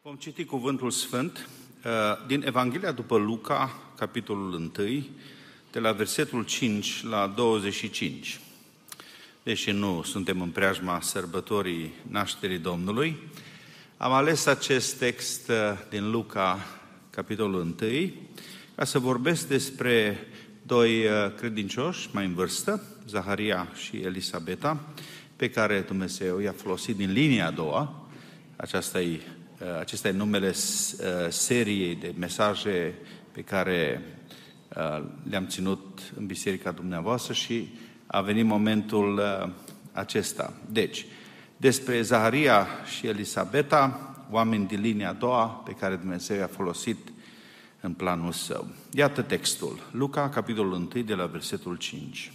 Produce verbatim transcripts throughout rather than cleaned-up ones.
Vom citi cuvântul sfânt din Evanghelia după Luca, capitolul unu, de la versetul cinci la douăzeci și cinci. Deși nu suntem în preajma sărbătorii nașterii Domnului, am ales acest text din Luca, capitolul unu, ca să vorbesc despre doi credincioși mai în vârstă, Zaharia și Elisabeta, pe care Dumnezeu i-a folosit din linia a doua. Aceasta e, acesta e numele seriei de mesaje pe care le-am ținut în biserica dumneavoastră și a venit momentul acesta. Deci, despre Zaharia și Elisabeta, oameni din linia a doua pe care Dumnezeu i-a folosit în planul său. Iată textul. Luca, capitolul unu, de la versetul cinci.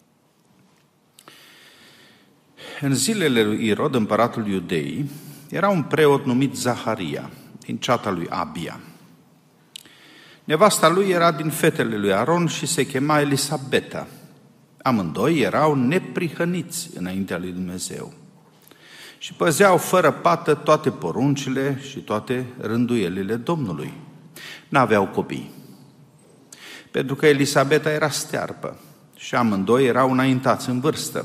În zilele lui Irod, împăratul Iudeii, era un preot numit Zaharia, din ceata lui Abia. Nevasta lui era din fetele lui Aron și se chema Elisabeta. Amândoi erau neprihăniți înaintea lui Dumnezeu și păzeau fără pată toate poruncile și toate rânduielile Domnului. N-aveau copii, pentru că Elisabeta era stearpă și amândoi erau înaintați în vârstă.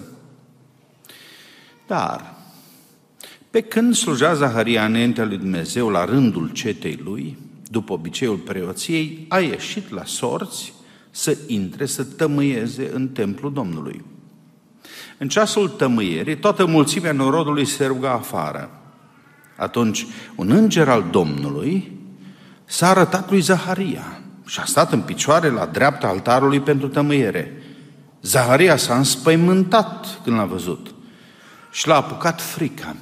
Dar, pe când slujea Zaharia înaintea lui Dumnezeu la rândul cetei lui, după obiceiul preoției, a ieșit la sorți să intre să tămâieze în templul Domnului. În ceasul tămâierii, toată mulțimea norodului se ruga afară. Atunci, un înger al Domnului s-a arătat lui Zaharia și a stat în picioare la dreapta altarului pentru tămâiere. Zaharia s-a înspăimântat când l-a văzut și l-a apucat frica.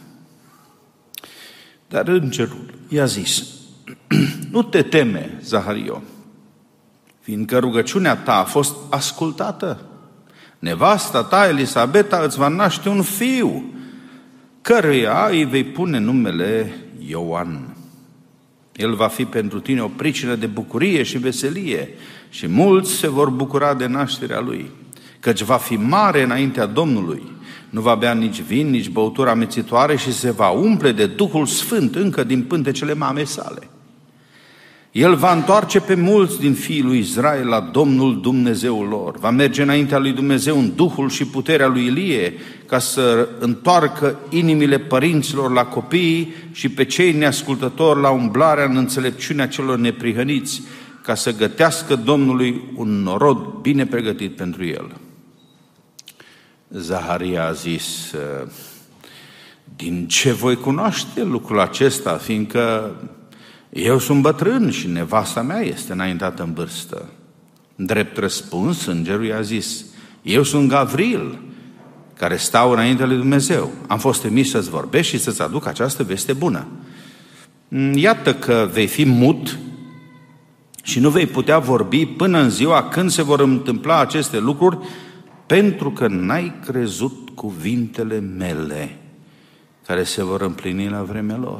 Dar îngerul i-a zis: nu te teme, Zahario, fiindcă rugăciunea ta a fost ascultată. Nevasta ta, Elisabeta, îți va naște un fiu, căruia îi vei pune numele Ioan. El va fi pentru tine o pricină de bucurie și veselie și mulți se vor bucura de nașterea lui, căci va fi mare înaintea Domnului. Nu va bea nici vin, nici băutură amețitoare și se va umple de Duhul Sfânt încă din pântecele mamei sale. El va întoarce pe mulți din fiii lui Israel la Domnul Dumnezeul lor. Va merge înaintea lui Dumnezeu în Duhul și puterea lui Ilie, ca să întoarcă inimile părinților la copiii și pe cei neascultători la umblarea în înțelepciunea celor neprihăniți, ca să gătească Domnului un norod bine pregătit pentru el. Zaharia a zis: din ce voi cunoaște lucrul acesta, fiindcă eu sunt bătrân și nevasta mea este înaintată în vârstă? Drept răspuns, îngerul i-a zis: eu sunt Gavril, care stau înaintea lui Dumnezeu. Am fost trimis să-ți vorbesc și să-ți aduc această veste bună. Iată că vei fi mut și nu vei putea vorbi până în ziua când se vor întâmpla aceste lucruri, pentru că n-ai crezut cuvintele mele, care se vor împlini la vremea lor.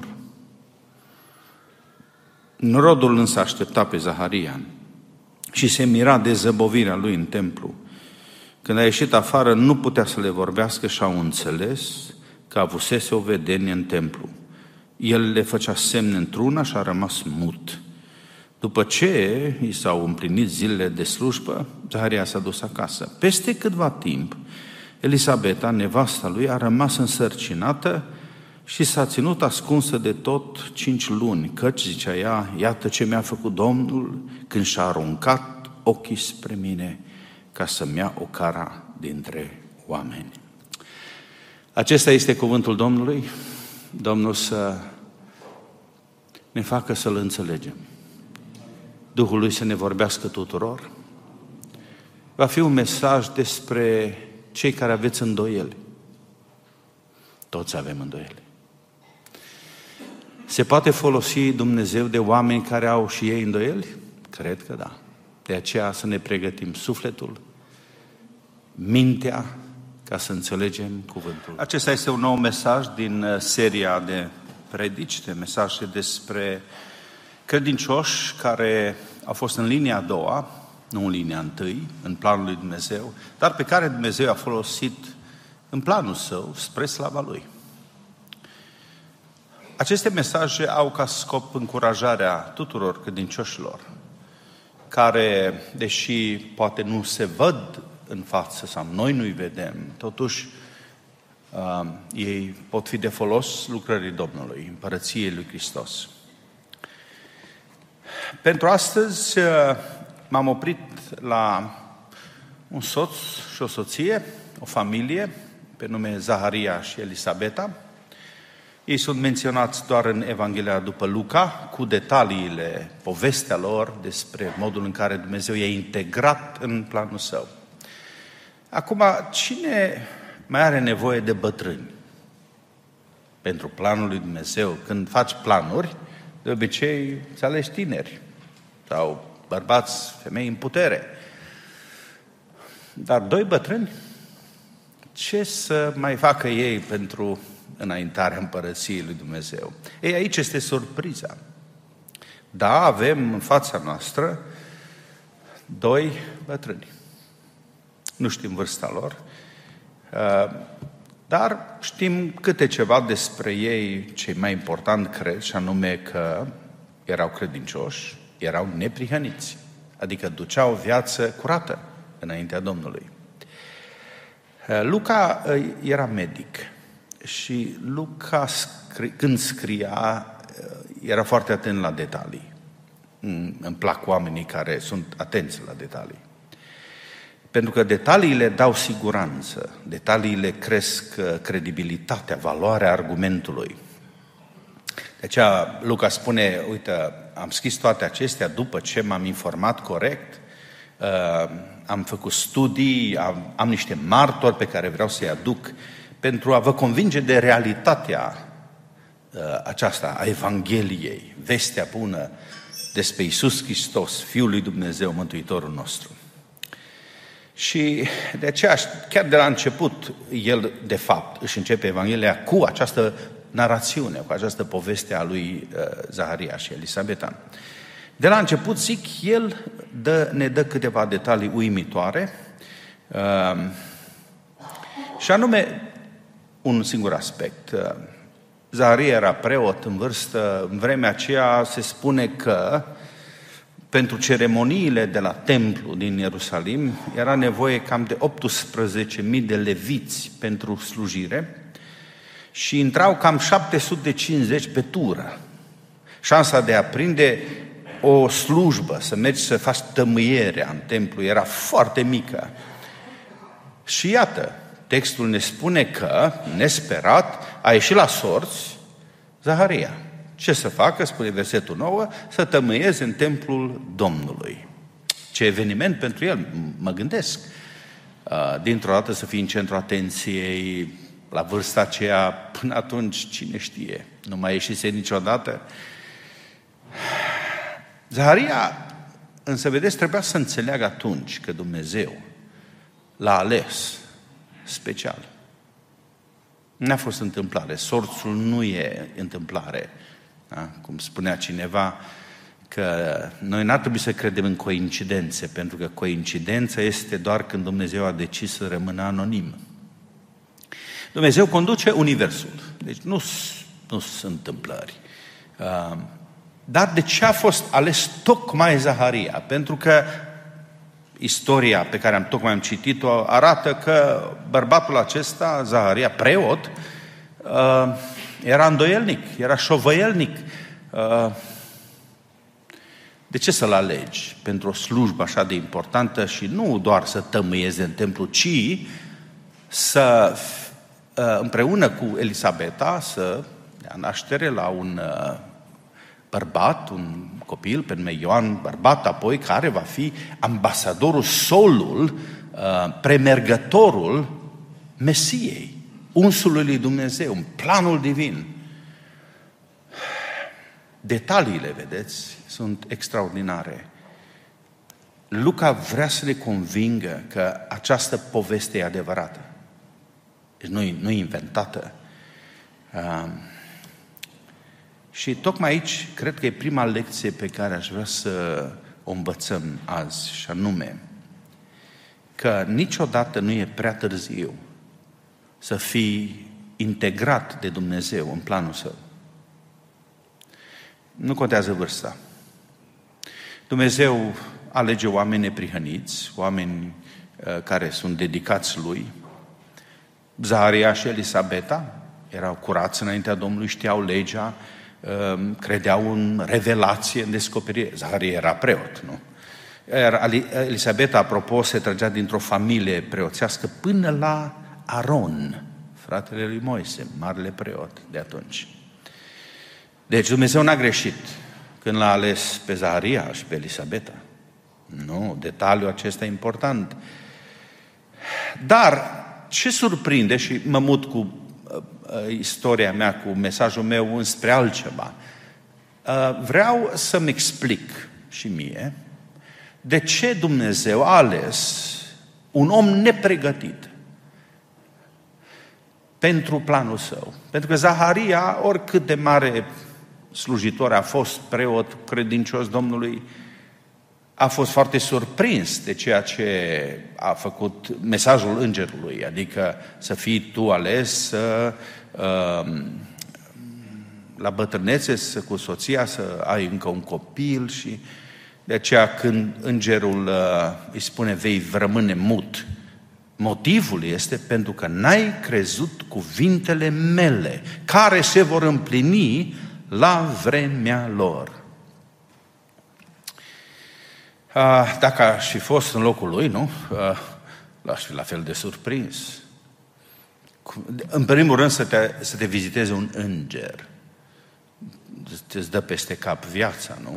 Norodul însă aștepta pe Zaharia și se mira de zăbovirea lui în templu. Când a ieșit afară, nu putea să le vorbească și au înțeles că avusese o vedenie în templu. El le făcea semne într-una și a rămas mut. După ce i s-au împlinit zilele de slujbă, Zaharia s-a dus acasă. Peste câtva timp, Elisabeta, nevasta lui, a rămas însărcinată și s-a ținut ascunsă de tot cinci luni, căci, zicea ea, iată ce mi-a făcut Domnul când și-a aruncat ochii spre mine ca să-mi ia o cara dintre oameni. Acesta este cuvântul Domnului. Domnul să ne facă să-L înțelegem. Duhul lui să ne vorbească tuturor. Va fi un mesaj despre cei care aveți îndoieli. Toți avem îndoieli. Se poate folosi Dumnezeu de oameni care au și ei îndoieli? Cred că da. De aceea să ne pregătim sufletul, mintea, ca să înțelegem cuvântul. Acesta este un nou mesaj din seria de predici, de mesaje despre credincioși care au fost în linia a doua, nu în linia întâi, în planul lui Dumnezeu, dar pe care Dumnezeu a folosit în planul său spre slava Lui. Aceste mesaje au ca scop încurajarea tuturor credincioșilor care, deși poate nu se văd în față sau noi nu-i vedem, totuși uh, ei pot fi de folos lucrării Domnului, împărăției lui Hristos. Pentru astăzi uh, m-am oprit la un soț și o soție, o familie, pe nume Zaharia și Elisabeta. Ei sunt menționați doar în Evanghelia după Luca, cu detaliile, povestea lor despre modul în care Dumnezeu i-a integrat în planul său. Acum, cine mai are nevoie de bătrâni pentru planul lui Dumnezeu? Când faci planuri, de obicei îți alegi tineri sau bărbați, femei în putere. Dar doi bătrâni? Ce să mai facă ei pentru înaintarea împărăției lui Dumnezeu? Ei, aici este surpriza. Da, avem în fața noastră doi bătrâni. Nu știm vârsta lor, dar știm câte ceva despre ei, cei mai important cred, și anume că erau credincioși, erau neprihăniți, adică duceau o viață curată înaintea Domnului. Luca era medic și Luca, când scria, era foarte atent la detalii. Îmi plac oamenii care sunt atenți la detalii. Pentru că detaliile dau siguranță, detaliile cresc credibilitatea, valoarea argumentului. De aceea Luca spune, uite, am scris toate acestea după ce m-am informat corect, am făcut studii, am, am niște martori pe care vreau să-i aduc pentru a vă convinge de realitatea aceasta a Evangheliei, vestea bună despre Iisus Hristos, Fiul lui Dumnezeu, Mântuitorul nostru. Și de aceea, chiar de la început, el, de fapt, își începe Evanghelia cu această narațiune, cu această poveste a lui Zaharia și Elisabeta. De la început, zic, el dă, ne dă câteva detalii uimitoare, uh, și anume un singur aspect. Zaharia era preot în vârstă, în vremea aceea se spune că pentru ceremoniile de la templu din Ierusalim era nevoie cam de optsprezece mii de leviți pentru slujire și intrau cam șapte sute cincizeci pe tură. Șansa de a prinde o slujbă, să mergi să faci tămâierea în templu, era foarte mică. Și iată, textul ne spune că, nesperat, a ieșit la sorți Zaharia. Ce să facă, spune versetul nouă, să tămâieze în templul Domnului. Ce eveniment pentru el, mă gândesc. Dintr-o dată să fii în centrul atenției, la vârsta aceea, până atunci, cine știe, nu mai ieșise niciodată. Zaharia, însă, vedeți, trebuia să înțeleagă atunci că Dumnezeu l-a ales special. N-a fost întâmplare. Sorțul nu e întâmplare. Da? Cum spunea cineva, că noi n-ar trebui să credem în coincidențe, pentru că coincidența este doar când Dumnezeu a decis să rămână anonim. Dumnezeu conduce universul. Deci nu sunt întâmplări. Dar de ce a fost ales tocmai Zaharia? Pentru că istoria pe care am tocmai am citit-o arată că bărbatul acesta, Zaharia, preot, era îndoielnic, era șovăielnic. De ce să-l alegi pentru o slujbă așa de importantă și nu doar să tămâieze în templu, ci să, împreună cu Elisabeta, să dea naștere la un bărbat, un copil pe nume Ioan, bărbat apoi, care va fi ambasadorul, solul, premergătorul Mesiei, unsului lui Dumnezeu, în planul divin. Detaliile, vedeți, sunt extraordinare. Luca vrea să ne convingă că această poveste e adevărată. Deci nu e, nu e inventată. Uh, și tocmai aici, cred că e prima lecție pe care aș vrea să o învățăm azi, și anume că niciodată nu e prea târziu să fii integrat de Dumnezeu în planul Său. Nu contează vârsta. Dumnezeu alege oameni neprihăniți, oameni uh, care sunt dedicați Lui. Zaharia și Elisabeta erau curați înaintea Domnului, știau legea, uh, credeau în revelație, în descoperire. Zaharia era preot, nu? Iar Elisabeta, apropo, se trăgea dintr-o familie preoțească până la Aron, fratele lui Moise, marele preot de atunci. Deci Dumnezeu n-a greșit când l-a ales pe Zaharia și pe Elisabeta. Nu, detaliul acesta e important. Dar ce surprinde, și mă mut cu uh, istoria mea, cu mesajul meu înspre altceva, uh, vreau să-mi explic și mie de ce Dumnezeu a ales un om nepregătit pentru planul său. Pentru că Zaharia, oricât de mare slujitor a fost, preot credincios Domnului, a fost foarte surprins de ceea ce a făcut mesajul îngerului, adică să fii tu ales să, uh, la bătrânețe, să, cu soția, să ai încă un copil. Și de aceea când îngerul uh, îi spune vei rămâne mut, motivul este pentru că n-ai crezut cuvintele mele, care se vor împlini la vremea lor. Dacă aș fi fost în locul lui, nu? L-aș fi la fel de surprins. În primul rând să te, să te viziteze un înger. Îți dă peste cap viața, nu?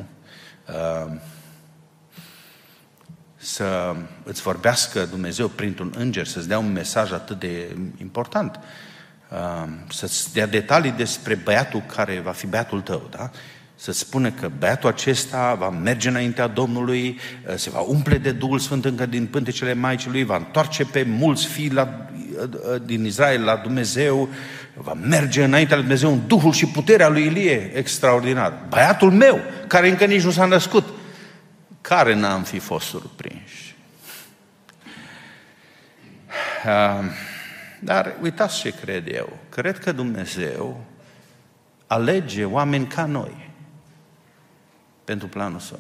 Să îți vorbească Dumnezeu printr-un înger, să-ți dea un mesaj atât de important. Să-ți dea detalii despre băiatul care va fi băiatul tău, da? Să-ți spune că băiatul acesta va merge înaintea Domnului, se va umple de Duhul Sfânt încă din pântecele Maicii Lui, va întoarce pe mulți fii la, din Israel la Dumnezeu, va merge înaintea lui Dumnezeu în Duhul și puterea lui Ilie, extraordinar. Băiatul meu, care încă nici nu s-a născut, care n-am fi fost surprinși. Dar uitați ce cred eu. Cred că Dumnezeu alege oameni ca noi pentru planul său.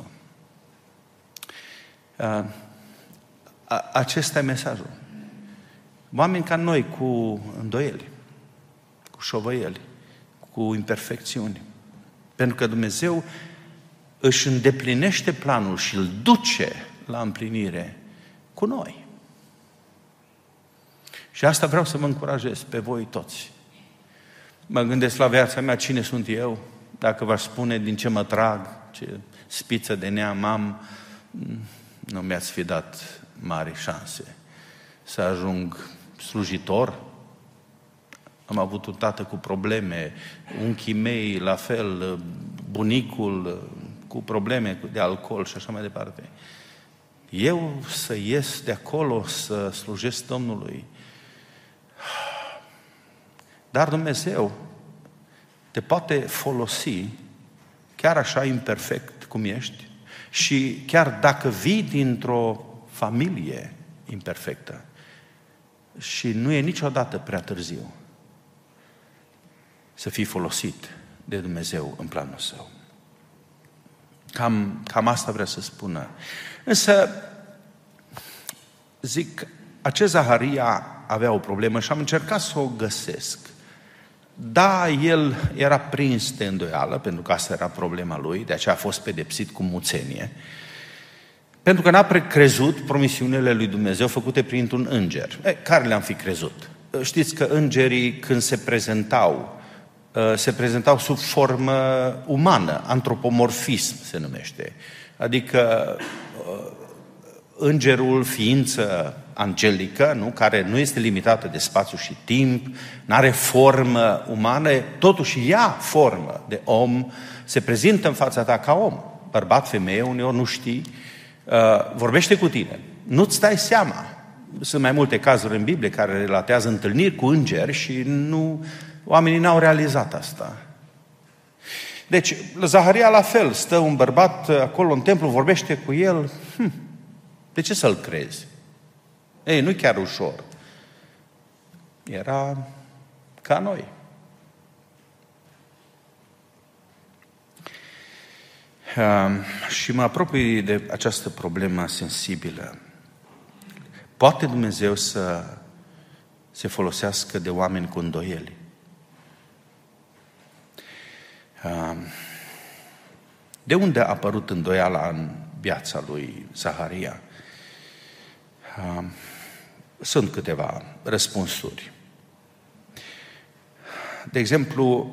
Acesta e mesajul. Oameni ca noi cu îndoieli, cu șovăieli, cu imperfecțiuni. Pentru că Dumnezeu își îndeplinește planul și îl duce la împlinire cu noi. Și asta vreau să vă încurajez pe voi toți. Mă gândesc la viața mea, cine sunt eu, dacă v-aș spune din ce mă trag, ce spiță de neam am, nu mi-ați fi dat mari șanse să ajung slujitor. Am avut un tată cu probleme, unchii mei la fel, bunicul cu probleme de alcool și așa mai departe. Eu să ies de acolo, să slujesc Domnului. Dar Dumnezeu te poate folosi chiar așa imperfect cum ești și chiar dacă vii dintr-o familie imperfectă și nu e niciodată prea târziu să fii folosit de Dumnezeu în planul Său. Cam, cam asta vrea să spună. Însă, zic, acest Zaharia avea o problemă și am încercat să o găsesc. Da, el era prins de îndoială, pentru că asta era problema lui, de aceea a fost pedepsit cu muțenie, pentru că n-a crezut promisiunile lui Dumnezeu făcute printr-un înger. E, care le-am fi crezut? Știți că îngerii, când se prezentau, se prezentau sub formă umană, antropomorfism se numește. Adică îngerul, ființă angelică, nu? Care nu este limitată de spațiu și timp, nu are formă umană, totuși ia formă de om, se prezintă în fața ta ca om, bărbat, femeie, uneori nu știi, uh, vorbește cu tine, nu-ți dai seama. Sunt mai multe cazuri în Biblie care relatează întâlniri cu îngeri și nu, oamenii n-au realizat asta. Deci, Zaharia la fel, stă un bărbat acolo în templu, vorbește cu el, hm, de ce să-l crezi? Ei, nu chiar ușor. Era ca noi. Și mă apropii de această problemă sensibilă. Poate Dumnezeu să se folosească de oameni cu îndoieli? De unde a apărut îndoiala în viața lui Zaharia? Sunt câteva răspunsuri. De exemplu,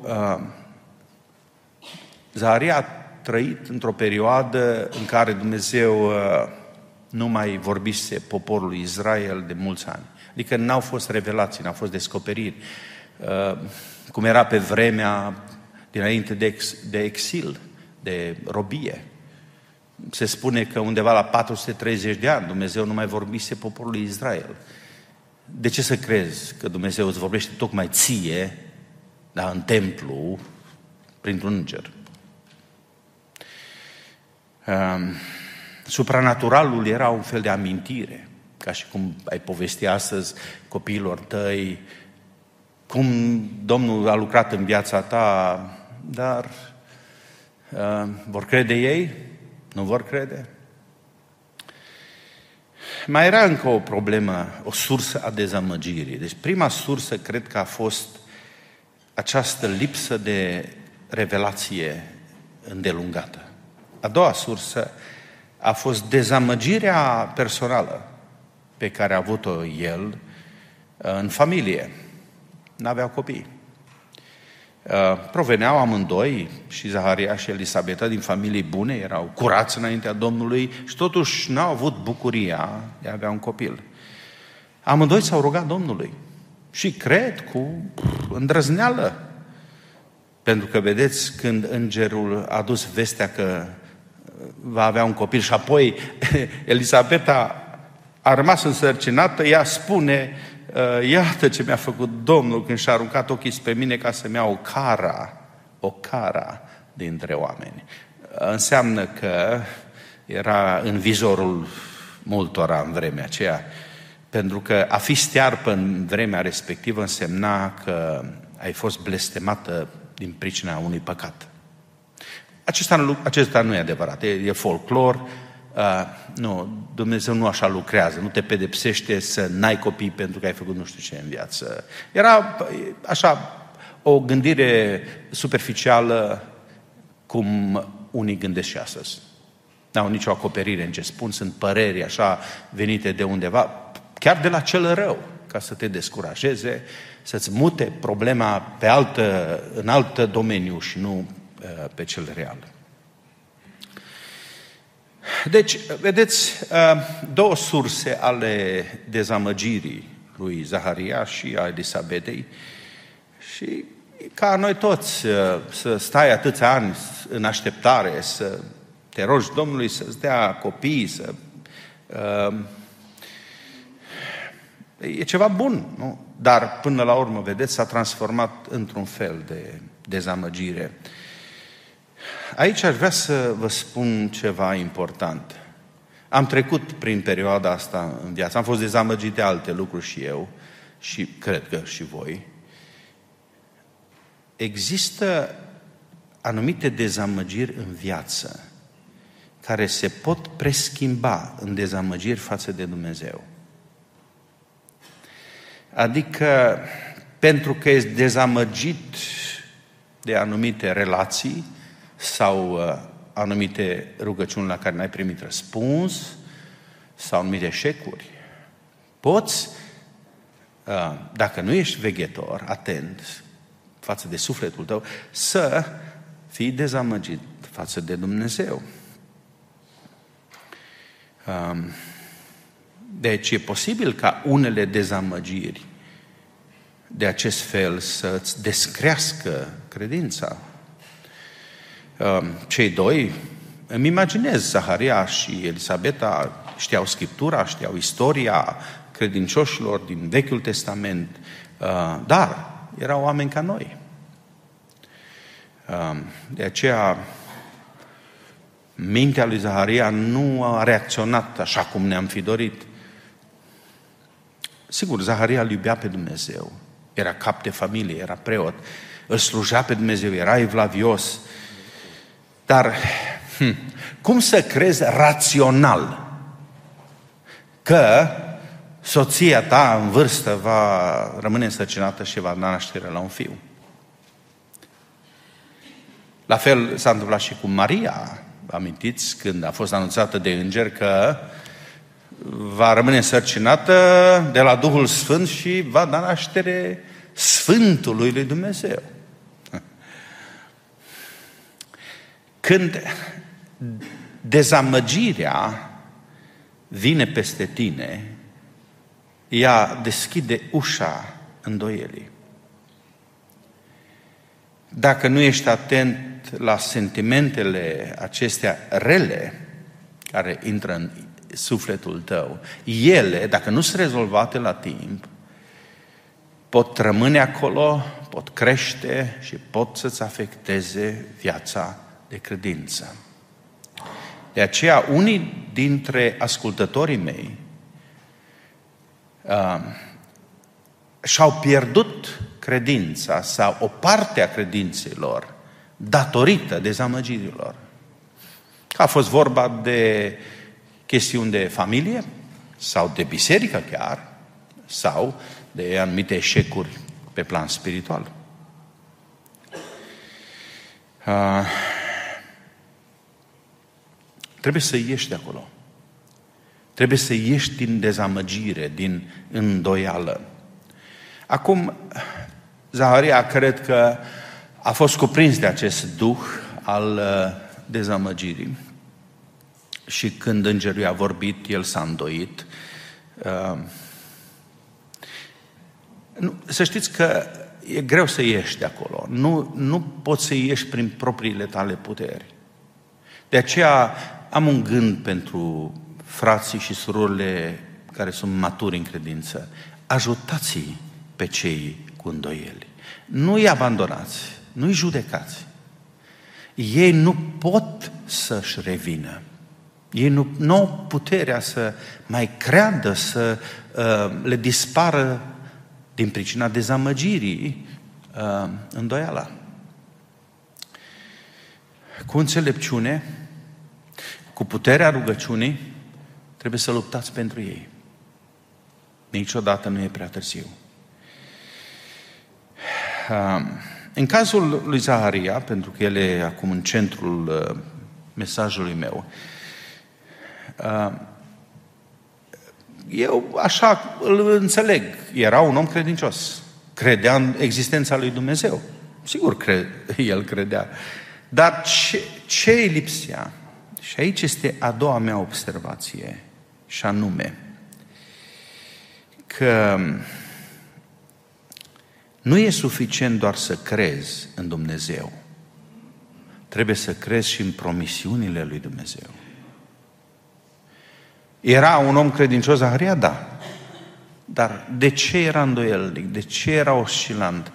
Zaharia a trăit într-o perioadă în care Dumnezeu nu mai vorbise poporului Israel de mulți ani. Adică n-au fost revelații, n-au fost descoperiri. Cum era pe vremea dinainte de, ex, de exil, de robie. Se spune că undeva la patru sute treizeci de ani Dumnezeu nu mai vorbise poporului Israel. De ce să crezi că Dumnezeu îți vorbește tocmai ție, dar în templu, printr-un înger? Um, supranaturalul era un fel de amintire, ca și cum ai povesti astăzi copiilor tăi cum Domnul a lucrat în viața ta, dar uh, vor crede ei? Nu vor crede? Mai era încă o problemă, o sursă a dezamăgirii. Deci prima sursă cred că a fost această lipsă de revelație îndelungată. A doua sursă a fost dezamăgirea personală pe care a avut-o el în familie. N-aveau copii. Proveneau amândoi, și Zaharia și Elisabeta, din familii bune, erau curați înaintea Domnului și totuși n-au avut bucuria de a avea un copil. Amândoi s-au rugat Domnului și cred cu îndrăzneală. Pentru că vedeți, când îngerul a dus vestea că va avea un copil și apoi Elisabeta a rămas însărcinată, ea spune: iată ce mi-a făcut Domnul când și-a aruncat ochii spre mine ca să-mi ia o cara, o cara dintre oameni. Înseamnă că era în vizorul multora în vremea aceea, pentru că a fi stearpă în vremea respectivă însemna că ai fost blestemată din pricina unui păcat. Acesta, acesta nu e adevărat, e, e folclor. Uh, nu, Dumnezeu nu așa lucrează, nu te pedepsește să n-ai copii pentru că ai făcut nu știu ce în viață. Era așa o gândire superficială cum unii gândesc și astăzi. N-au nicio acoperire în ce spun, sunt păreri așa venite de undeva, chiar de la cel rău, ca să te descurajeze, să-ți mute problema pe altă, în alt domeniu și nu uh, pe cel real. Deci, vedeți, două surse ale dezamăgirii lui Zaharia și a Elisabetei, și ca noi toți să stai atâția ani în așteptare, să te rogi Domnului să-ți dea copii, să... E ceva bun, nu? Dar până la urmă, vedeți, s-a transformat într-un fel de dezamăgire. Aici aș vrea să vă spun ceva important. Am trecut prin perioada asta în viață, am fost dezamăgit de alte lucruri și eu, și cred că și voi. Există anumite dezamăgiri în viață care se pot preschimba în dezamăgiri față de Dumnezeu. Adică, pentru că ești dezamăgit de anumite relații sau uh, anumite rugăciuni la care n-ai primit răspuns sau anumite eșecuri, poți, uh, dacă nu ești veghetor, atent față de sufletul tău, să fii dezamăgit față de Dumnezeu. Uh, deci e posibil ca unele dezamăgiri de acest fel să-ți descrească credința. Cei doi, îmi imaginez, Zaharia și Elisabeta știau Scriptura, știau istoria credincioșilor din Vechiul Testament, dar erau oameni ca noi. De aceea, mintea lui Zaharia nu a reacționat așa cum ne-am fi dorit. Sigur, Zaharia îl iubea pe Dumnezeu, era cap de familie, era preot, îl slujea pe Dumnezeu, era evlavios, dar Hm. Cum să crezi rațional că soția ta în vârstă va rămâne însărcinată și va da naștere la un fiu? La fel s-a întâmplat și cu Maria. Amintiți când a fost anunțată de înger că va rămâne însărcinată de la Duhul Sfânt și va da naștere Sfântului lui Dumnezeu. Când dezamăgirea vine peste tine, ea deschide ușa îndoielii. Dacă nu ești atent la sentimentele acestea rele care intră în sufletul tău, ele, dacă nu sunt rezolvate la timp, pot rămâne acolo, pot crește și pot să-ți afecteze viața de credință. De aceea, unii dintre ascultătorii mei uh, și-au pierdut credința sau o parte a credinței lor datorită dezamăgirilor. Că a fost vorba de chestiuni de familie sau de biserică chiar, sau de anumite eșecuri pe plan spiritual. Uh, trebuie să ieși de acolo. Trebuie să ieși din dezamăgire, din îndoială. Acum, Zaharia cred că a fost cuprins de acest duh al uh, dezamăgirii și când îngerul a vorbit, el s-a îndoit. Uh, nu, să știți că e greu să ieși de acolo. Nu, nu poți să ieși prin propriile tale puteri. De aceea am un gând pentru frații și surorile care sunt maturi în credință. Ajutați-i pe cei cu îndoieli. Nu-i abandonați, nu-i judecați. Ei nu pot să-și revină. Ei nu, nu au puterea să mai creadă, să uh, le dispară din pricina dezamăgirii uh, îndoiala. Cu înțelepciune, cu puterea rugăciunii, trebuie să luptați pentru ei. Niciodată nu e prea târziu. În cazul lui Zaharia, pentru că el e acum în centrul mesajului meu, eu așa îl înțeleg. Era un om credincios. Credea în existența lui Dumnezeu. Sigur că el credea. Dar ce, ce îi lipsea? Și aici este a doua mea observație, și anume că nu e suficient doar să crezi în Dumnezeu. Trebuie să crezi și în promisiunile lui Dumnezeu. Era un om credincios, Zaharia? Da. Dar de ce era îndoielnic? De ce era oscilant?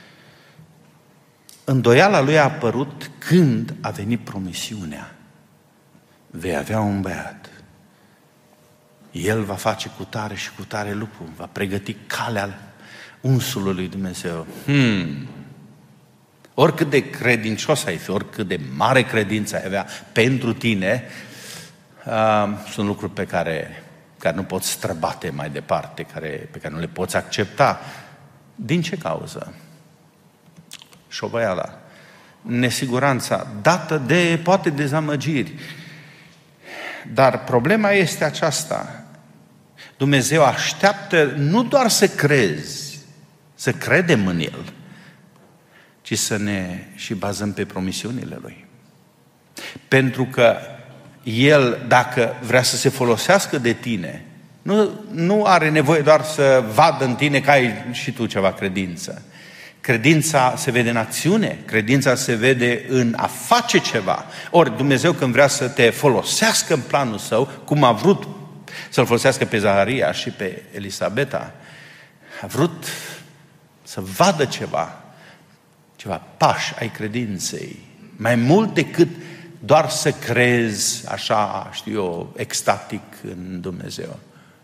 Îndoiala lui a apărut când a venit promisiunea. Vei avea un băiat. El va face cu tare și cu tare lucru. Va pregăti calea unsului lui Dumnezeu. Hmm. Oricât de credincios ai fi, oricât de mare credință ai avea pentru tine, uh, sunt lucruri pe care, care nu poți străbate mai departe, care, pe care nu le poți accepta. Din ce cauză? Șovăiala, nesiguranța, dată de, poate, dezamăgiri. Dar problema este aceasta. Dumnezeu așteaptă nu doar să crezi, să credem în El, ci să ne și bazăm pe promisiunile Lui. Pentru că El, dacă vrea să se folosească de tine, nu, nu are nevoie doar să vadă în tine că ai și tu ceva credință. Credința se vede în acțiune, credința se vede în a face ceva. Ori Dumnezeu, când vrea să te folosească în planul Său, cum a vrut să-l folosească pe Zaharia și pe Elisabeta, a vrut să vadă ceva, ceva pași ai credinței, mai mult decât doar să crezi așa, știu eu, extatic în Dumnezeu.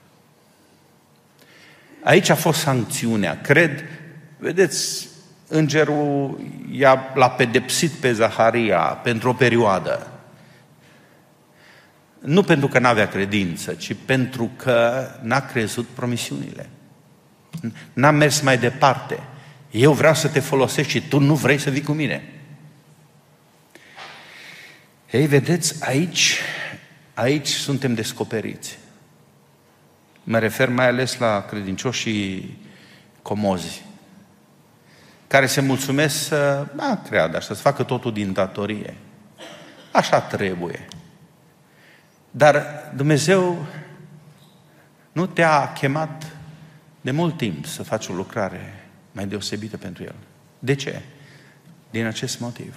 Aici a fost sancțiunea. Cred, vedeți, îngerul i-a, l-a pedepsit pe Zaharia pentru o perioadă. Nu pentru că n-avea credință, ci pentru că n-a crezut promisiunile. N-a mers mai departe. Eu vreau să te folosesc și tu nu vrei să vii cu mine. Ei, vedeți, aici, aici suntem descoperiți. Mă refer mai ales la credincioșii comozi, care se mulțumesc să, a, creadă, să-ți facă totul din datorie. Așa trebuie. Dar Dumnezeu nu te-a chemat de mult timp să faci o lucrare mai deosebită pentru El. De ce? Din acest motiv.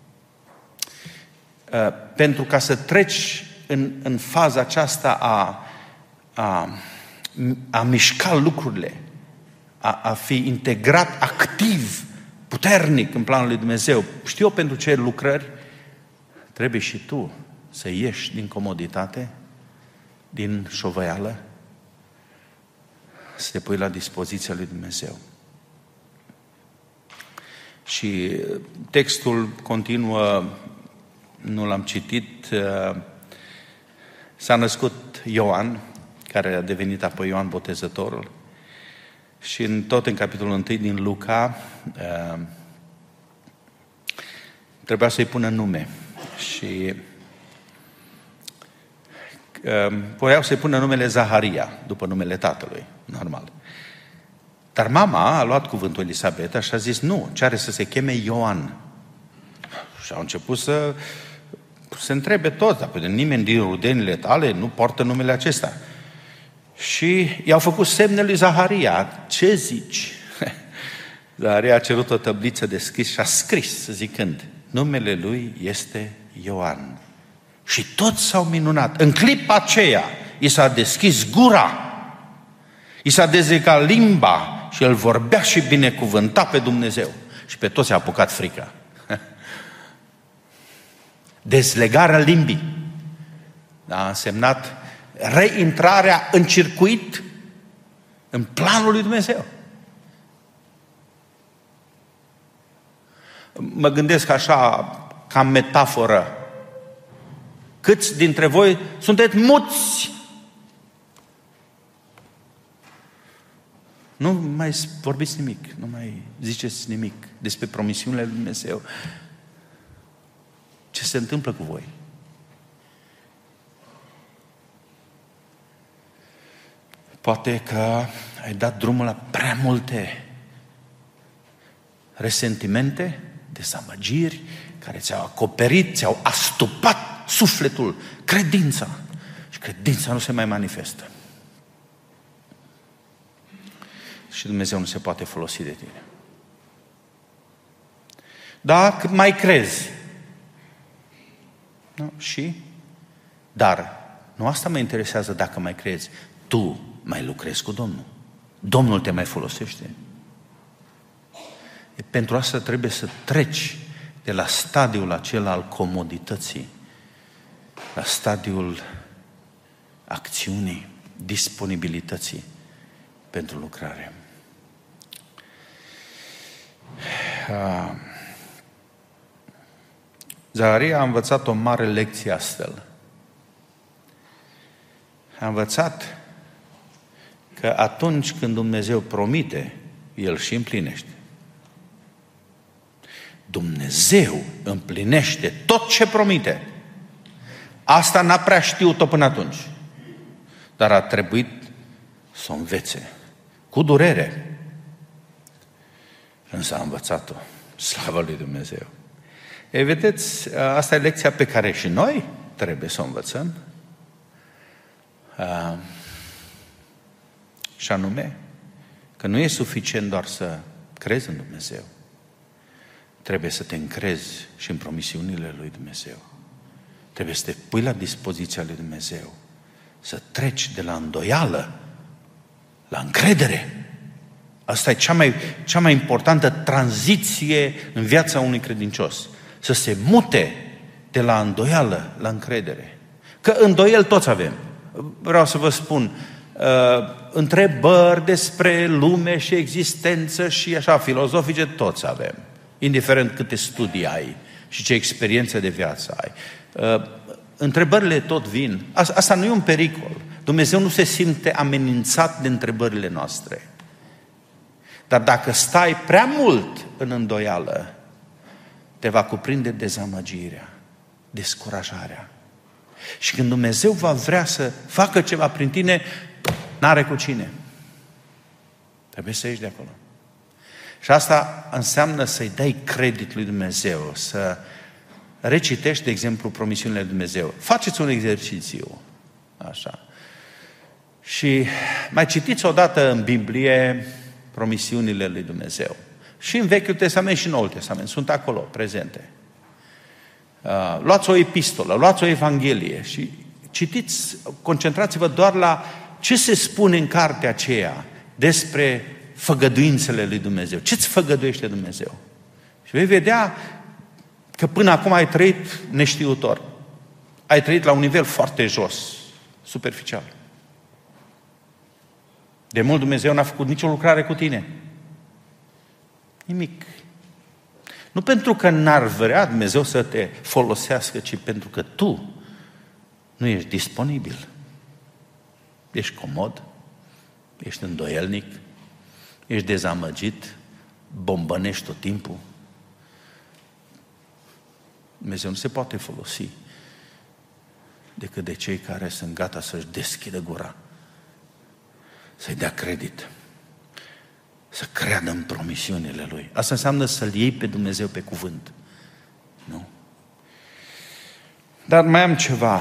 Uh, pentru ca să treci în, în faza aceasta a, a, a mișca lucrurile, a, a fi integrat activ, puternic în planul lui Dumnezeu. Știu eu pentru ce lucrări trebuie și tu să ieși din comoditate, din șovăială, să te pui la dispoziția lui Dumnezeu. Și textul continuă, nu l-am citit, s-a născut Ioan, care a devenit apoi Ioan Botezătorul, și în, tot în capitolul unu din Luca trebuia să-i pună nume și voiau să-i pună numele Zaharia, după numele tatălui, normal. Dar mama a luat cuvântul Elisabeta și a zis, nu, ce are să se cheme Ioan. Și au început să se întrebe toți, dar nimeni din rudenile tale nu poartă numele acesta. Și i-au făcut semne lui Zaharia. Ce zici? Zaharia a cerut o tăbliță de scris și a scris, zicând, numele lui este Ioan. Și toți s-au minunat. În clipa aceea, i s-a deschis gura, i s-a dezlegat limba și el vorbea și binecuvânta pe Dumnezeu. Și pe toți a apucat frica. Dezlegarea limbii a însemnat reintrarea în circuit, în planul lui Dumnezeu. Mă gândesc așa, ca metaforă, câți dintre voi sunteți muți? Nu mai vorbiți nimic, nu mai ziceți nimic despre promisiunile lui Dumnezeu. Ce se întâmplă cu voi? Poate că ai dat drumul la prea multe resentimente, dezamăgiri, care ți-au acoperit, ți-au astupat sufletul, credința. Și credința nu se mai manifestă. Și Dumnezeu nu se poate folosi de tine. Da, cât mai crezi. Nu? Și? Dar nu asta mă interesează dacă mai crezi. Tu mai lucrezi cu Domnul. Domnul te mai folosește. E pentru asta trebuie să treci de la stadiul acela al comodității la stadiul acțiunii, disponibilității pentru lucrare. Zaharia a învățat o mare lecție astfel. A învățat că atunci când Dumnezeu promite, El și împlinește. Dumnezeu împlinește tot ce promite. Asta n-a prea știut-o până atunci. Dar a trebuit să o învețe. Cu durere. Însă a învățat-o. Slavă lui Dumnezeu. Ei, vedeți, asta e lecția pe care și noi trebuie să o învățăm. Uh, și anume, că nu e suficient doar să crezi în Dumnezeu. Trebuie să te încrezi și în promisiunile lui Dumnezeu. Trebuie să te pui la dispoziția lui Dumnezeu. Să treci de la îndoială la încredere. Asta e cea mai, cea mai importantă tranziție în viața unui credincios. Să se mute de la îndoială la încredere. Că îndoieli toți avem. Vreau să vă spun, uh, întrebări despre lume și existență și așa filozofice, toți avem. Indiferent câte studii ai și ce experiență de viață ai. Uh, întrebările tot vin. Asta nu e un pericol. Dumnezeu nu se simte amenințat de întrebările noastre. Dar dacă stai prea mult în îndoială, te va cuprinde dezamăgirea, descurajarea. Și când Dumnezeu va vrea să facă ceva prin tine, n-are cu cine. Trebuie să ieși de acolo. Și asta înseamnă să-i dai credit lui Dumnezeu, să recitești, de exemplu, promisiunile lui Dumnezeu. Faceți un exercițiu, așa. Și mai citiți odată în Biblie promisiunile lui Dumnezeu. Și în Vechiul Testament și în Noul Testament. Sunt acolo, prezente. Uh, luați o epistolă, luați o evanghelie și citiți, concentrați-vă doar la ce se spune în cartea aceea despre făgăduințele lui Dumnezeu. Ce-ți făgăduiește Dumnezeu? Și vei vedea că până acum ai trăit neștiutor. Ai trăit la un nivel foarte jos, superficial. De mult Dumnezeu n-a făcut nicio lucrare cu tine. Nimic. Nu pentru că n-ar vrea Dumnezeu să te folosească, ci pentru că tu nu ești disponibil. Ești comod, ești îndoielnic, ești dezamăgit, bombănești tot timpul. Dumnezeu nu se poate folosi decât de cei care sunt gata să-și deschidă gura, să-i dea credit, să creadă în promisiunile Lui. Asta înseamnă să-L iei pe Dumnezeu pe cuvânt. Nu? Dar mai am ceva.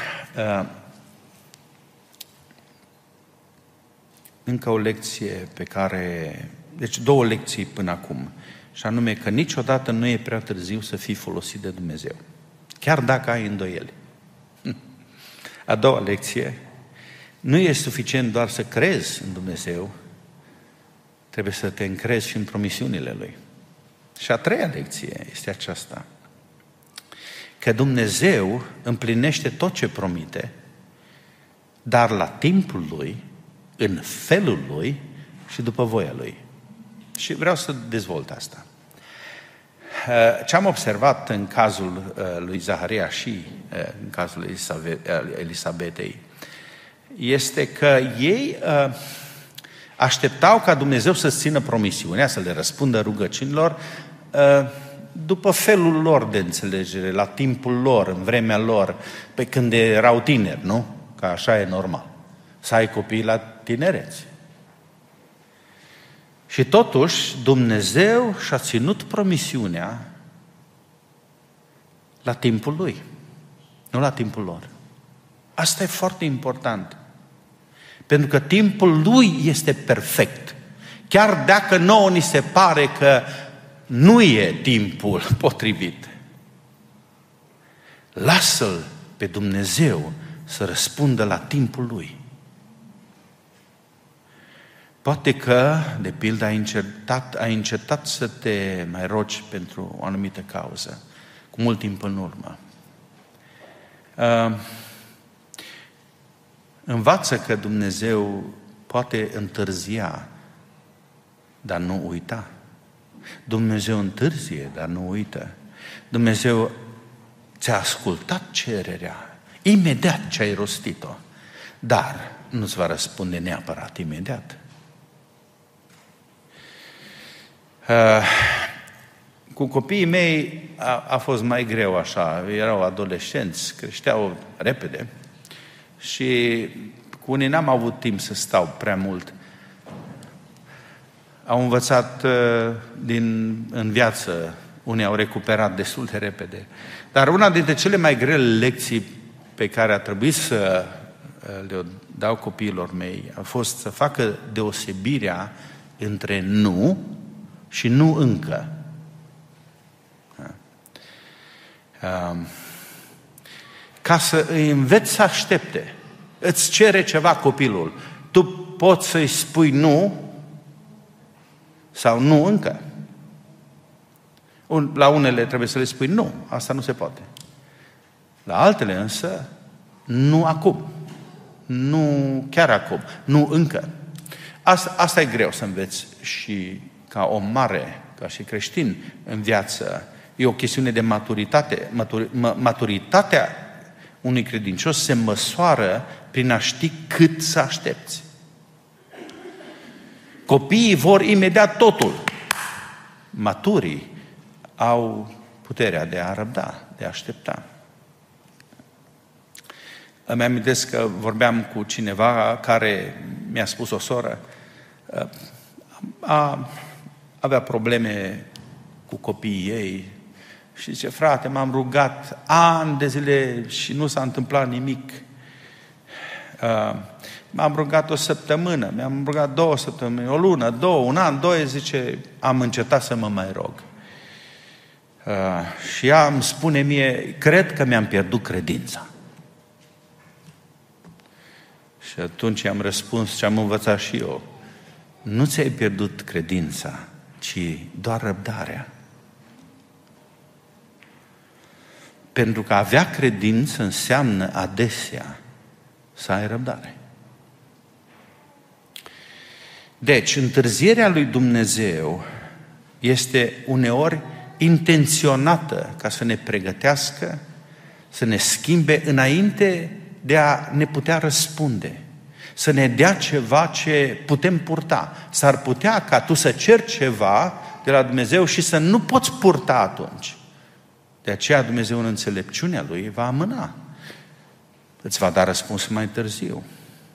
Încă o lecție pe care... Deci două lecții până acum. Și anume că niciodată nu e prea târziu să fii folosit de Dumnezeu. Chiar dacă ai îndoieli. A doua lecție. Nu e suficient doar să crezi în Dumnezeu, trebuie să te încrezi și în promisiunile Lui. Și a treia lecție este aceasta. Că Dumnezeu împlinește tot ce promite, dar la timpul Lui, în felul Lui și după voia Lui. Și vreau să dezvolt asta. Ce am observat în cazul lui Zaharia și în cazul Elisabetei este că ei așteptau ca Dumnezeu să țină promisiunea, să le răspundă rugăciunilor după felul lor de înțelegere, la timpul lor, în vremea lor, pe când erau tineri, nu? Că așa e normal. Să ai copii la tinerețe. Și totuși, Dumnezeu și-a ținut promisiunea la timpul Lui, nu la timpul lor. Asta e foarte important. Pentru că timpul Lui este perfect. Chiar dacă nouă ni se pare că nu e timpul potrivit. Lasă-L pe Dumnezeu să răspundă la timpul Lui. Poate că, de pildă, ai încetat, ai încetat să te mai rogi pentru o anumită cauză, cu mult timp în urmă. Uh, învață că Dumnezeu poate întârzia, dar nu uita. Dumnezeu întârzie, dar nu uită. Dumnezeu ți-a ascultat cererea, imediat ce ai rostit-o, dar nu-ți va răspunde neapărat imediat. Uh, cu copiii mei a, a fost mai greu așa, erau adolescenți, creșteau repede și cu unii n-am avut timp să stau prea mult. Au învățat uh, din, în viață, unii au recuperat destul de repede. Dar una dintre cele mai grele lecții pe care a trebuit să uh, le dau copiilor mei a fost să facă deosebirea între nu și nu încă. Ca să îi înveți să aștepte. Îți cere ceva copilul. Tu poți să-i spui nu sau nu încă. La unele trebuie să le spui nu. Asta nu se poate. La altele însă, nu acum. Nu chiar acum. Nu încă. Asta, asta e greu să înveți și ca om mare, ca și creștin în viață, e o chestiune de maturitate. Maturi, maturitatea unui credincios se măsoară prin a ști cât să aștepți. Copiii vor imediat totul. Maturii au puterea de a răbda, de a aștepta. Îmi amintesc că vorbeam cu cineva care mi-a spus, o soră, a, avea probleme cu copiii ei și zice, frate, m-am rugat ani de zile și nu s-a întâmplat nimic. M-am rugat o săptămână, mi-am rugat două săptămâni, o lună, două, un an, doi, zice, am încetat să mă mai rog. Și ea îmi spune mie, cred că mi-am pierdut credința. Și atunci am răspuns ce am învățat și eu. Nu ți-ai pierdut credința, ci doar răbdarea. Pentru că avea credință înseamnă adesea să ai răbdare. Deci, întârzierea lui Dumnezeu este uneori intenționată ca să ne pregătească, să ne schimbe înainte de a ne putea răspunde, să ne dea ceva ce putem purta. S-ar putea ca tu să ceri ceva de la Dumnezeu și să nu poți purta atunci. De aceea Dumnezeu în înțelepciunea Lui va amâna. Îți va da răspuns mai târziu.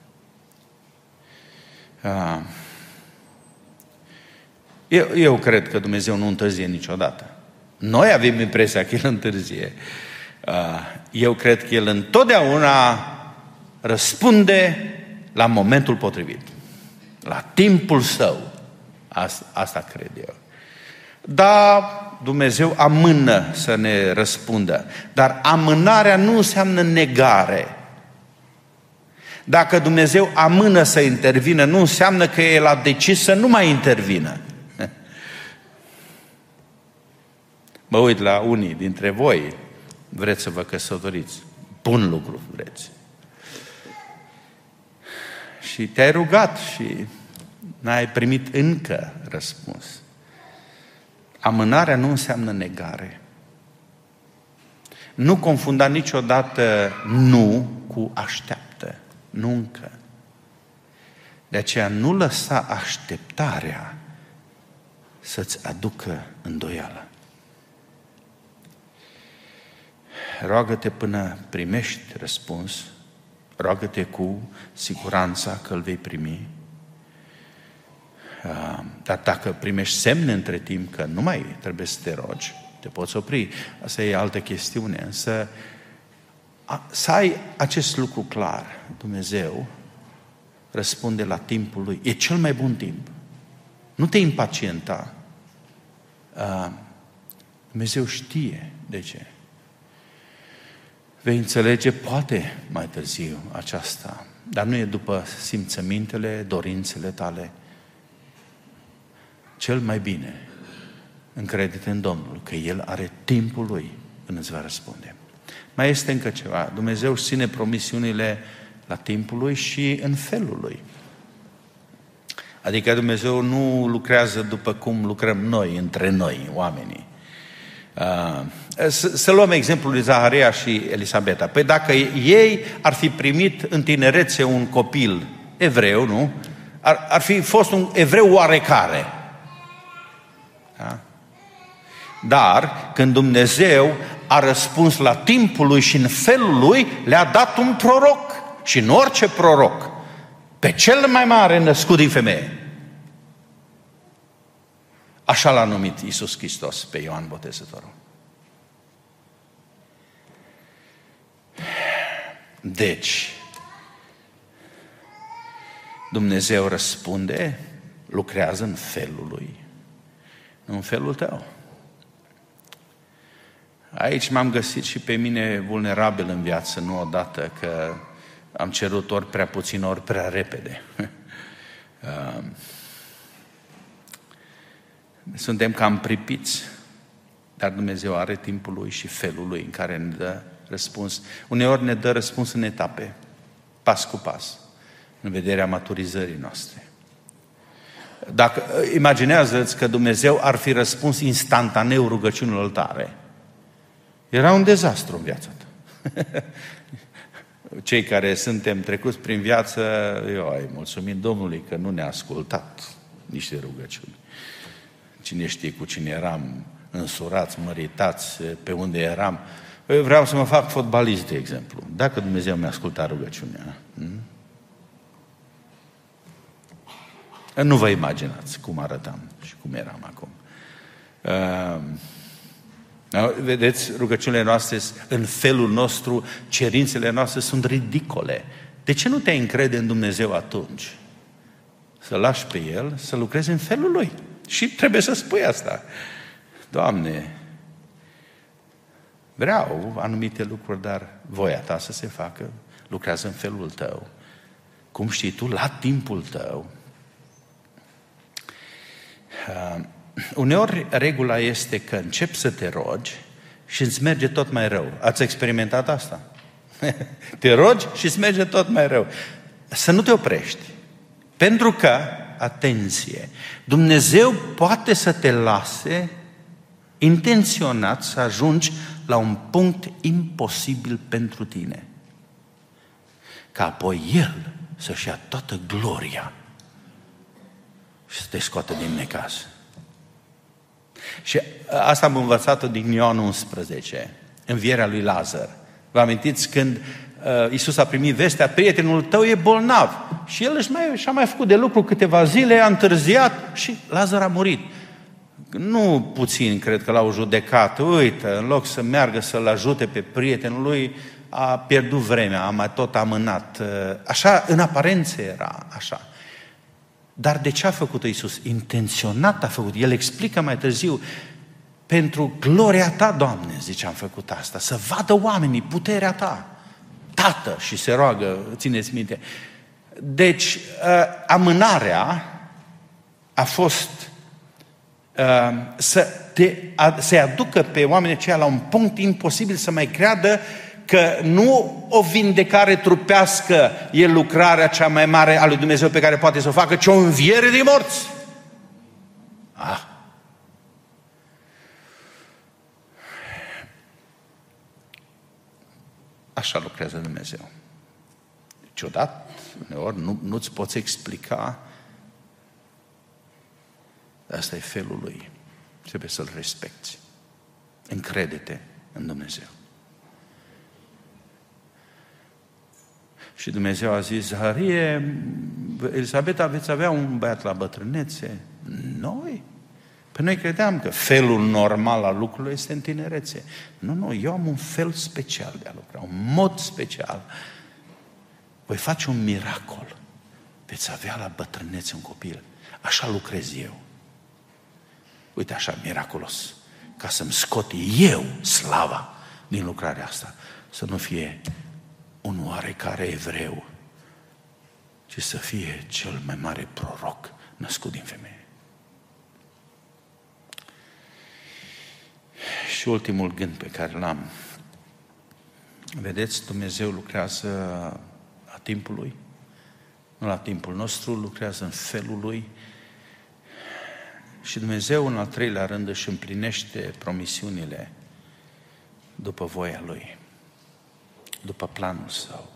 Eu, eu cred că Dumnezeu nu întârzie niciodată. Noi avem impresia că El întârzie. Eu cred că El întotdeauna răspunde la momentul potrivit. La timpul Său. Asta, asta cred eu. Da, Dumnezeu amână să ne răspundă. Dar amânarea nu înseamnă negare. Dacă Dumnezeu amână să intervină, nu înseamnă că El a decis să nu mai intervină. Mă uit la unii dintre voi, vreți să vă căsătoriți. Bun lucru vreți. Și te-ai rugat și n-ai primit încă răspuns. Amânarea nu înseamnă negare. Nu confunda niciodată nu cu așteaptă. Nu încă. De aceea nu lăsa așteptarea să-ți aducă îndoială. Roagă-te până primești răspuns, roagă-te cu siguranța că îl vei primi. Dar dacă primești semne între timp că nu mai trebuie să te rogi, te poți opri. Asta e altă chestiune, însă să ai acest lucru clar. Dumnezeu răspunde la timpul Lui. E cel mai bun timp. Nu te impacienta. Dumnezeu știe de ce. Vei înțelege poate mai târziu aceasta, dar nu e după simțămintele, dorințele tale. Cel mai bine încredete în Domnul că El are timpul Lui când îți va răspunde. Mai este încă ceva. Dumnezeu își ține promisiunile la timpul Lui și în felul Lui. Adică Dumnezeu nu lucrează după cum lucrăm noi, între noi, oamenii. Uh, să, să luăm exemplul lui Zaharia și Elisabeta. Păi dacă ei ar fi primit în tinerețe un copil evreu, nu? Ar, ar fi fost un evreu oarecare. Da? Dar când Dumnezeu a răspuns la timpul Lui și în felul Lui, le-a dat un proroc. Și în orice proroc, pe cel mai mare născut din femeie. Așa l-a numit Iisus Hristos pe Ioan Botezătorul. Deci, Dumnezeu răspunde, lucrează în felul Lui, nu în felul tău. Aici m-am găsit și pe mine vulnerabil în viață, nu odată, că am cerut ori prea puțin, ori prea repede. Suntem cam pripiți, dar Dumnezeu are timpul Lui și felul Lui în care ne dă răspuns. Uneori ne dă răspuns în etape, pas cu pas, în vederea maturizării noastre. Dacă imaginează-ți că Dumnezeu ar fi răspuns instantaneu rugăciunilor tale, era un dezastru în viața ta. Cei care suntem trecuți prin viață, eu ai mulțumim Domnului că nu ne-a ascultat niște rugăciuni. Cine știe cu cine eram însurați, măritați, pe unde eram. Eu vreau să mă fac fotbalist, de exemplu. Dacă Dumnezeu mi-a ascultat rugăciunea. Nu vă imaginați cum arătam și cum eram acum. Vedeți, rugăciunile noastre, în felul nostru, cerințele noastre sunt ridicole. De ce nu te încrede în Dumnezeu atunci? Să lași pe El, să lucrezi în felul Lui. Și trebuie să spui asta. Doamne, vreau anumite lucruri, dar voia Ta să se facă, lucrează în felul Tău. Cum știi Tu, la timpul Tău. Uh, uneori regula este că începi să te rogi și îți merge tot mai rău. Ați experimentat asta? Te rogi și îți merge tot mai rău. Să nu te oprești. Pentru că, atenție, Dumnezeu poate să te lase intenționat să ajungi la un punct imposibil pentru tine. Ca apoi El să-și ia toată gloria și să te scoată din necaz. Și asta am învățat-o din Ioan unsprezece, învierea lui Lazar. Vă amintiți când uh, Iisus a primit vestea, prietenul tău e bolnav. Și el își mai, și-a mai făcut de lucru câteva zile, a întârziat și Lazar a murit. Nu puțin cred că l-au judecat. Uite, în loc să meargă să-l ajute pe prietenul lui, a pierdut vremea, a mai tot amânat. Așa, în aparență era așa. Dar de ce a făcut-o Iisus? Intenționat a făcut. El explică mai târziu, pentru gloria Ta, Doamne, zice, am făcut asta, să vadă oamenii puterea Ta. Tată, și se roagă, țineți minte. Deci, amânarea a fost să te, să-i aducă pe oamenii aceia la un punct imposibil să mai creadă că nu o vindecare trupească e lucrarea cea mai mare a lui Dumnezeu pe care poate să o facă, ci o înviere din morți. Ah. Așa lucrează Dumnezeu. Ciudat, uneori nu, nu-ți poți explica. Asta e felul Lui. Trebuie să-L respecti. Încrede-te în Dumnezeu. Și Dumnezeu a zis, Zaharie, Elisabeta, veți avea un băiat la bătrânețe? Noi? Păi noi credeam că felul normal al lucrurilor este în tinerețe. Nu, nu, eu am un fel special de a lucra, un mod special. Voi face un miracol. Veți avea la bătrânețe un copil. Așa lucrez eu. Uite așa, miraculos. Ca să-mi scot eu slava din lucrarea asta. Să nu fie un oarecare evreu, ci să fie cel mai mare proroc născut din femeie. Și ultimul gând pe care l-am. Vedeți, Dumnezeu lucrează la timpul Lui, nu la timpul nostru, lucrează în felul Lui. Și Dumnezeu, în al treilea rând, își împlinește promisiunile după voia Lui, după planul Său.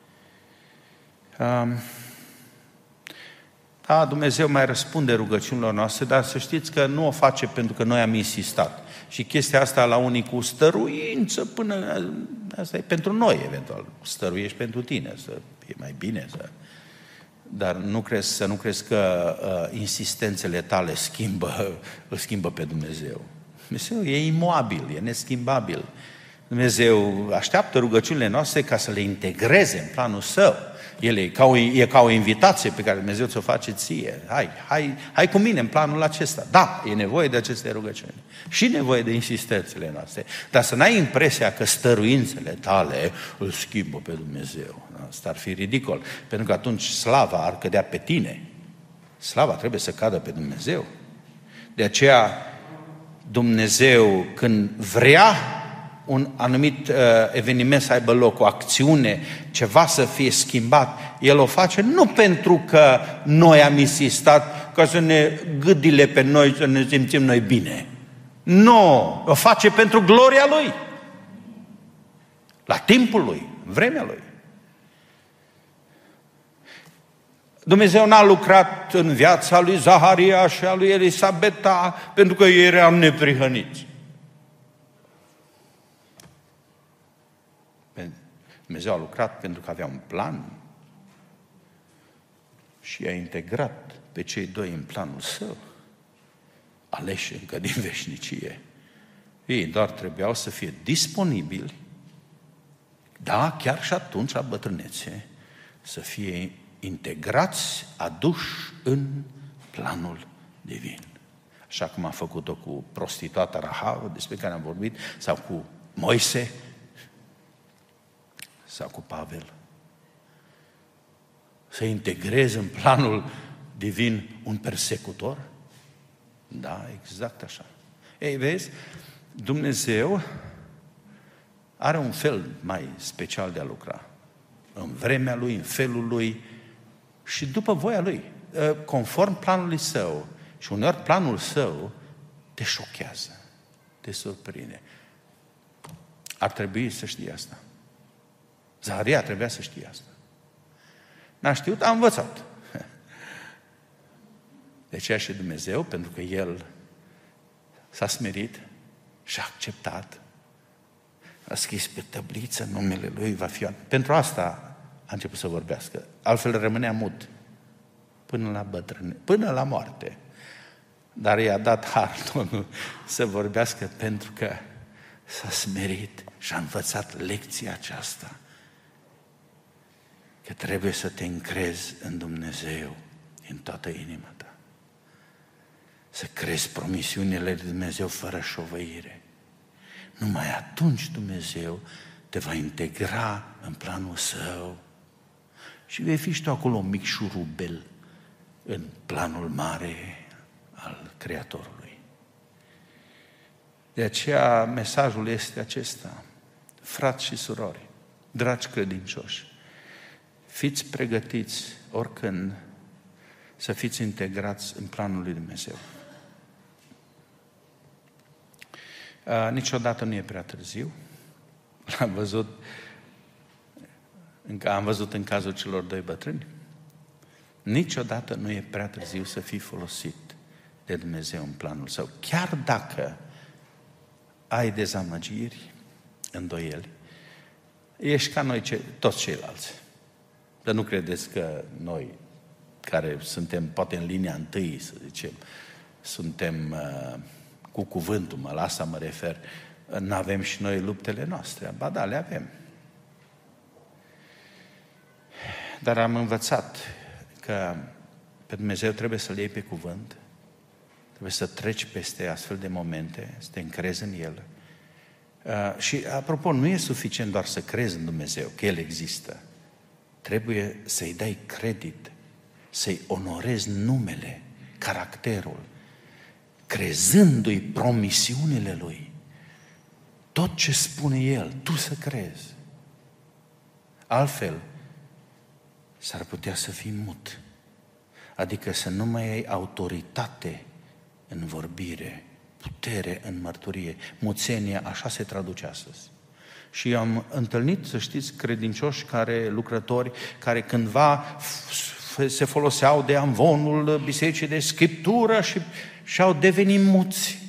Da, Dumnezeu mai răspunde rugăciunilor noastre, dar să știți că nu o face pentru că noi am insistat. Și chestia asta la unii cu stăruință până... Asta e pentru noi, eventual. Stăruiești pentru tine, să fie mai bine, să... Dar nu crezi, să nu crezi că uh, insistențele tale schimbă, îl schimbă pe Dumnezeu. Dumnezeu e imobil, e neschimbabil. Dumnezeu așteaptă rugăciunile noastre ca să le integreze în planul Său. El e ca o, e ca o invitație pe care Dumnezeu ți-o face ție. Hai, hai, hai cu mine în planul acesta. Da, e nevoie de aceste rugăciuni. Și nevoie de insistențele noastre. Dar să n-ai impresia că stăruințele tale îl schimbă pe Dumnezeu. Asta ar fi ridicol. Pentru că atunci slava ar cădea pe tine. Slava trebuie să cadă pe Dumnezeu. De aceea Dumnezeu, când vrea un anumit uh, eveniment să aibă loc, o acțiune, ceva să fie schimbat, El o face nu pentru că noi am insistat ca să ne gâdile pe noi, să ne simțim noi bine. Nu, o face pentru gloria Lui. La timpul lui, în vremea lui. Dumnezeu n-a lucrat în viața lui Zaharia și a lui Elisabeta pentru că ei erau neprihăniți. Dumnezeu a lucrat pentru că avea un plan și i-a integrat pe cei doi în planul său, aleși încă din veșnicie. Ei doar trebuiau să fie disponibili, da, chiar și atunci, la bătrânețe, să fie integrați, aduși în planul divin. Așa cum a făcut-o cu prostituata Rahab, despre care am vorbit, sau cu Moise, sau cu Pavel. Să integreze în planul divin un persecutor? Da, exact așa. Ei, vezi, Dumnezeu are un fel mai special de a lucra. În vremea Lui, în felul Lui și după voia Lui. Conform planului Său. Și uneori planul Său te șochează, te surprinde. Ar trebui să știi asta. Zaharia trebuia să știe asta. N-a știut, a învățat. De aceea și Dumnezeu, pentru că El s-a smerit și a acceptat, a scris pe tăbliță numele Lui va fi... Pentru asta a început să vorbească. Altfel rămânea mut până la bătrâne, până la moarte. Dar i-a dat har Domnul să vorbească pentru că s-a smerit și a învățat lecția aceasta. Că trebuie să te încrezi în Dumnezeu din toată inima ta. Să crezi promisiunile lui Dumnezeu fără șovăire. Numai atunci Dumnezeu te va integra în planul Său și vei fi și tu acolo un mic șurubel în planul mare al Creatorului. De aceea mesajul este acesta. Frați și surori, dragi credincioși, fiți pregătiți oricând să fiți integrați în planul lui Dumnezeu. Uh, niciodată nu e prea târziu. L-am văzut, încă am văzut în cazul celor doi bătrâni. Niciodată nu e prea târziu să fii folosit de Dumnezeu în planul Său. Chiar dacă ai dezamăgiri, îndoieli, ești ca noi ce, toți ceilalți. Dar nu credeți că noi, care suntem poate în linia întâi, să zicem, suntem uh, cu cuvântul, mă, la asta mă refer, n-avem și noi luptele noastre. Ba da, le avem. Dar am învățat că pe Dumnezeu trebuie să-L iei pe cuvânt, trebuie să treci peste astfel de momente, să te încrezi în El. Uh, și, apropo, nu e suficient doar să crezi în Dumnezeu, că El există. Trebuie să-i dai credit, să-i onorezi numele, caracterul, crezându-i promisiunile Lui. Tot ce spune El, tu să crezi. Altfel, s-ar putea să fii mut. Adică să nu mai ai autoritate în vorbire, putere în mărturie. Muțenia, așa se traduce astăzi. Și am întâlnit, să știți, credincioși care, lucrători, care cândva se foloseau de amvonul bisericii de Scriptură și și-au devenit muți.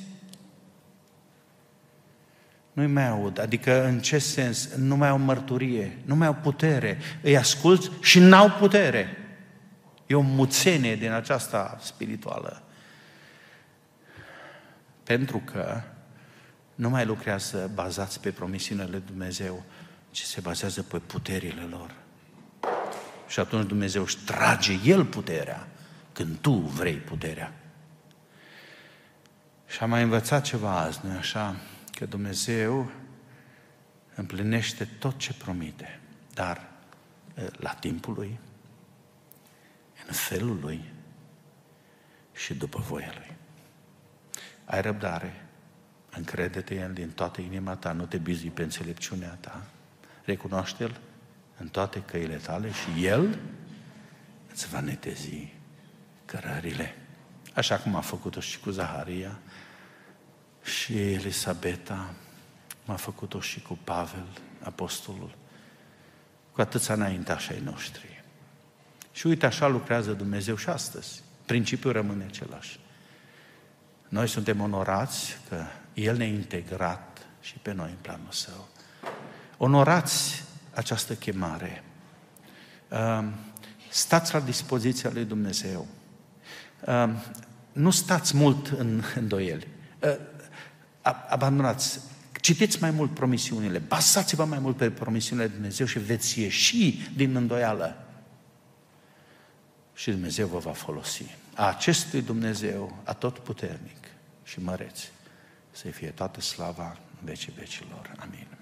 Nu-i mai aud. Adică în ce sens? Nu mai au mărturie, nu mai au putere. Îi asculți și n-au putere. E o muțenie din aceasta spirituală. Pentru că nu mai lucrează bazați pe promisiunile lui Dumnezeu, ci se bazează pe puterile lor. Și atunci Dumnezeu își trage El puterea când tu vrei puterea. Și am mai învățat ceva azi, nu-i așa? Că Dumnezeu împlinește tot ce promite, dar la timpul Lui, în felul Lui și după voia Lui. Ai răbdare, încrede-te în El din toată inima ta, nu te bizui pe înțelepciunea ta, recunoaște-L în toate căile tale și El îți va netezi cărările. Așa cum a făcut-o și cu Zaharia și Elisabeta, cum a făcut-o și cu Pavel apostolul, cu atâția înaintași ai noștri. Și uite, așa lucrează Dumnezeu și astăzi. Principiul rămâne același. Noi suntem onorați că El ne-a integrat și pe noi în planul Său. Onorați această chemare. Stați la dispoziția lui Dumnezeu. Nu stați mult în îndoieli. Abandonați. Citiți mai mult promisiunile. Basați-vă mai mult pe promisiunile lui Dumnezeu și veți ieși din îndoială. Și Dumnezeu vă va folosi. A acestui Dumnezeu atotputernic și măreț să-i fie toată slava în vecii vecilor. Amin.